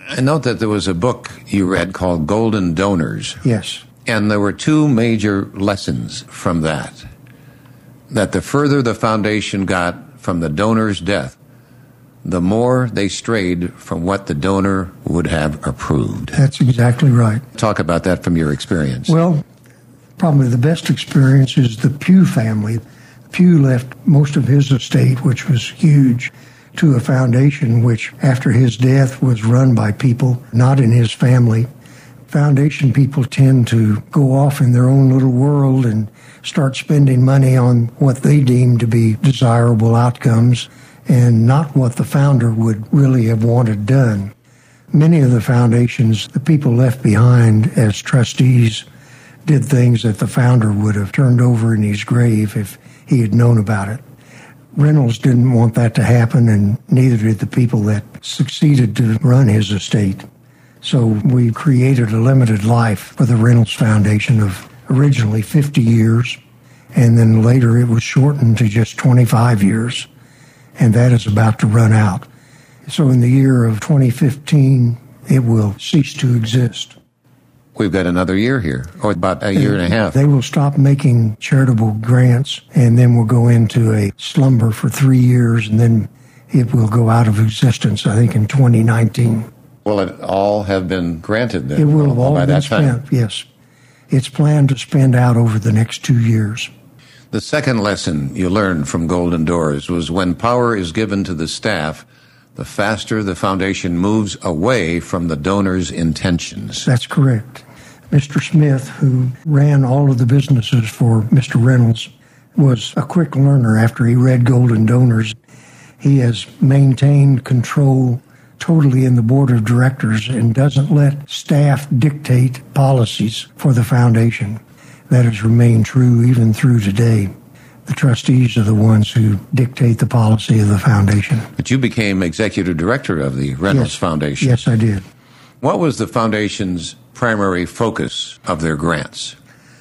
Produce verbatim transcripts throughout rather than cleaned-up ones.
I note that there was a book you read called Golden Donors. Yes. And there were two major lessons from that. That the further the foundation got from the donor's death, the more they strayed from what the donor would have approved. That's exactly right. Talk about that from your experience. Well, probably the best experience is the Pugh family. Pugh left most of his estate, which was huge, to a foundation which, after his death, was run by people not in his family. Foundation people tend to go off in their own little world and start spending money on what they deem to be desirable outcomes and not what the founder would really have wanted done. Many of the foundations, the people left behind as trustees, did things that the founder would have turned over in his grave if he had known about it. Reynolds didn't want that to happen, and neither did the people that succeeded to run his estate. So we created a limited life for the Reynolds Foundation of originally fifty years, and then later it was shortened to just twenty-five years, and that is about to run out. So in the year of twenty fifteen, it will cease to exist. We've got another year here, or about a year and a half. They will stop making charitable grants, and then we'll go into a slumber for three years, and then it will go out of existence, I think, in twenty nineteen. Will it all have been granted then? It will have all by been that time? spent, yes. It's planned to spend out over the next two years. The second lesson you learned from Golden Doors was when power is given to the staff, the faster the foundation moves away from the donor's intentions. That's correct. Mister Smith, who ran all of the businesses for Mister Reynolds, was a quick learner after he read Golden Donors. He has maintained control totally in the board of directors and doesn't let staff dictate policies for the foundation. That has remained true even through today. The trustees are the ones who dictate the policy of the foundation. But you became executive director of the Reynolds Yes. Foundation. Yes, I did. What was the foundation's primary focus of their grants?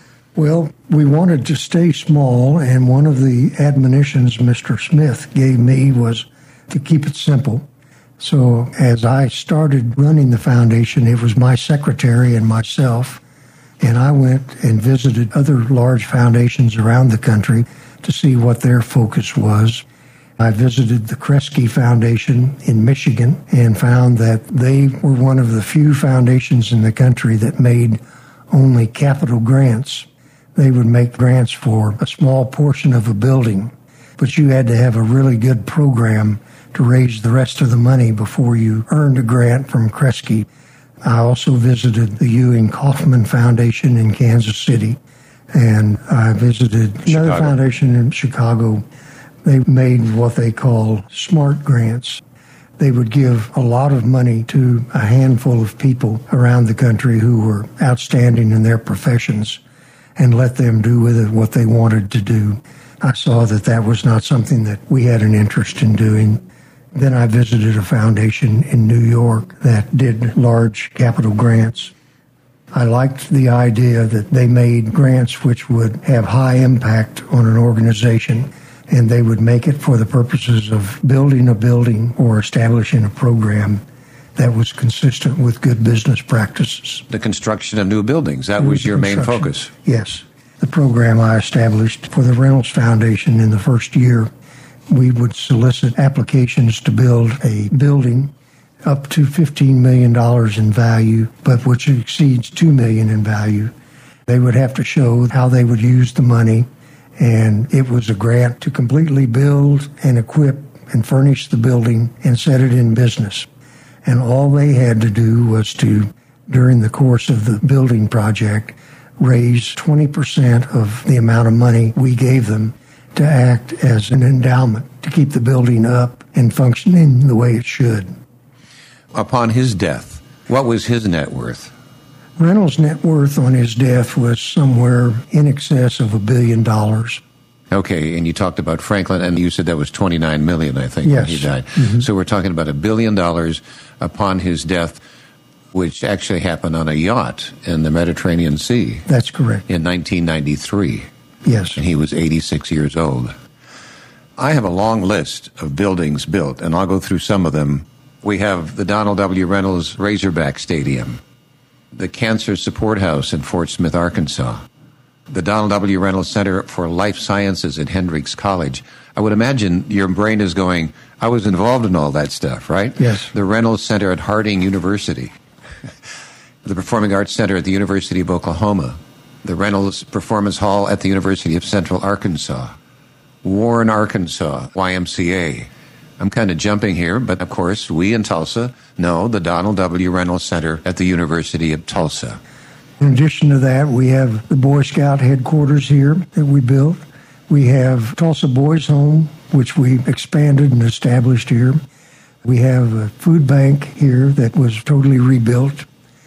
Well, we wanted to stay small, and one of the admonitions Mister Smith gave me was to keep it simple. So as I started running the foundation, it was my secretary and myself, and I went and visited other large foundations around the country to see what their focus was. I visited the Kresge Foundation in Michigan and found that they were one of the few foundations in the country that made only capital grants. They would make grants for a small portion of a building, but you had to have a really good program to raise the rest of the money before you earned a grant from Kresge. I also visited the Ewing Kauffman Foundation in Kansas City, and I visited Chicago. another foundation in Chicago. They made what they call SMART grants. They would give a lot of money to a handful of people around the country who were outstanding in their professions and let them do with it what they wanted to do. I saw that that was not something that we had an interest in doing. Then I visited a foundation in New York that did large capital grants. I liked the idea that they made grants which would have high impact on an organization, and they would make it for the purposes of building a building or establishing a program that was consistent with good business practices. The construction of new buildings. That was your main focus. Yes. The program I established for the Reynolds Foundation in the first year, we would solicit applications to build a building up to fifteen million dollars in value, but which exceeds two million dollars in value. They would have to show how they would use the money, and it was a grant to completely build and equip and furnish the building and set it in business. And all they had to do was to, during the course of the building project, raise twenty percent of the amount of money we gave them to act as an endowment to keep the building up and functioning the way it should. Upon his death, what was his net worth? Reynolds' net worth on his death was somewhere in excess of a billion dollars. Okay, and you talked about Franklin, and you said that was twenty-nine million dollars, I think, yes. when he died. Mm-hmm. So we're talking about a billion dollars upon his death, which actually happened on a yacht in the Mediterranean Sea. That's correct. In nineteen ninety-three. Yes. And he was eighty-six years old. I have a long list of buildings built, and I'll go through some of them We have the Donald W. Reynolds Razorback Stadium, the Cancer Support House in Fort Smith, Arkansas, the Donald W. Reynolds Center for Life Sciences at Hendrix College. I would imagine your brain is going, I was involved in all that stuff, right? Yes. The Reynolds Center at Harding University, the Performing Arts Center at the University of Oklahoma, the Reynolds Performance Hall at the University of Central Arkansas, Warren, Arkansas, Y M C A. I'm kind of jumping here, but of course, we in Tulsa know the Donald W. Reynolds Center at the University of Tulsa. In addition to that, we have the Boy Scout headquarters here that we built. We have Tulsa Boys Home, which we expanded and established here. We have a food bank here that was totally rebuilt.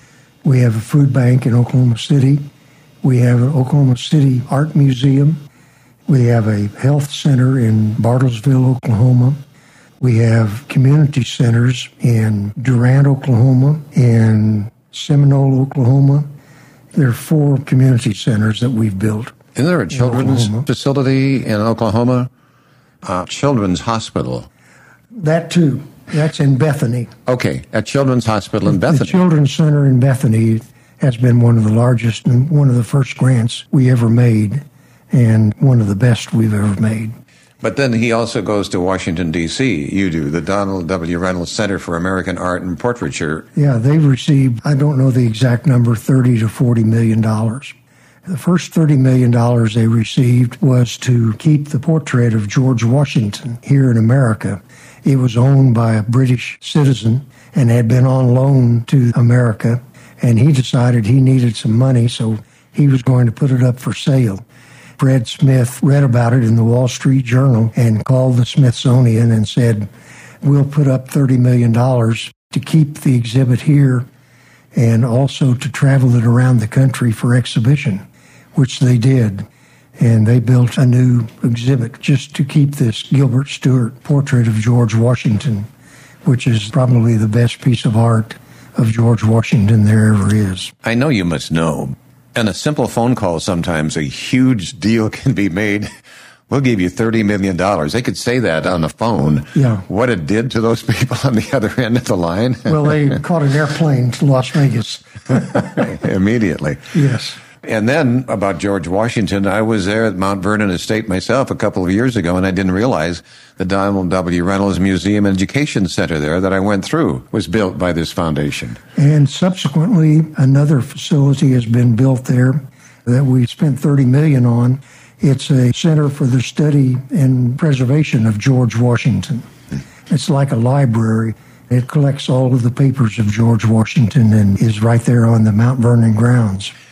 We have a food bank in Oklahoma City. We have an Oklahoma City Art Museum. We have a health center in Bartlesville, Oklahoma. We have community centers in Durant, Oklahoma, and Seminole, Oklahoma. There are four community centers that we've built. Isn't there a children's facility in Oklahoma? Uh, children's hospital. That too. That's in Bethany. Okay, a children's hospital in Bethany. The Children's Center in Bethany has been one of the largest and one of the first grants we ever made, and one of the best we've ever made. But then he also goes to Washington, D C You do, the Donald W. Reynolds Center for American Art and Portraiture. Yeah, they've received, I don't know the exact number, thirty to forty million dollars. The first thirty million dollars they received was to keep the portrait of George Washington here in America. It was owned by a British citizen and had been on loan to America, and he decided he needed some money, so he was going to put it up for sale. Fred Smith read about it in the Wall Street Journal and called the Smithsonian and said, we'll put up thirty million dollars to keep the exhibit here and also to travel it around the country for exhibition, which they did. And they built a new exhibit just to keep this Gilbert Stuart portrait of George Washington, which is probably the best piece of art of George Washington there ever is. I know you must know. And a simple phone call, sometimes a huge deal can be made. We'll give you thirty million dollars. They could say that on the phone. Yeah. What it did to those people on the other end of the line. Well, they caught an airplane to Las Vegas. Immediately. Yes. And then about George Washington, I was there at Mount Vernon Estate myself a couple of years ago, and I didn't realize the Donald W. Reynolds Museum and Education Center there that I went through was built by this foundation. And subsequently, another facility has been built there that we spent thirty million dollars on. It's a center for the study and preservation of George Washington. It's like a library. It collects all of the papers of George Washington and is right there on the Mount Vernon grounds.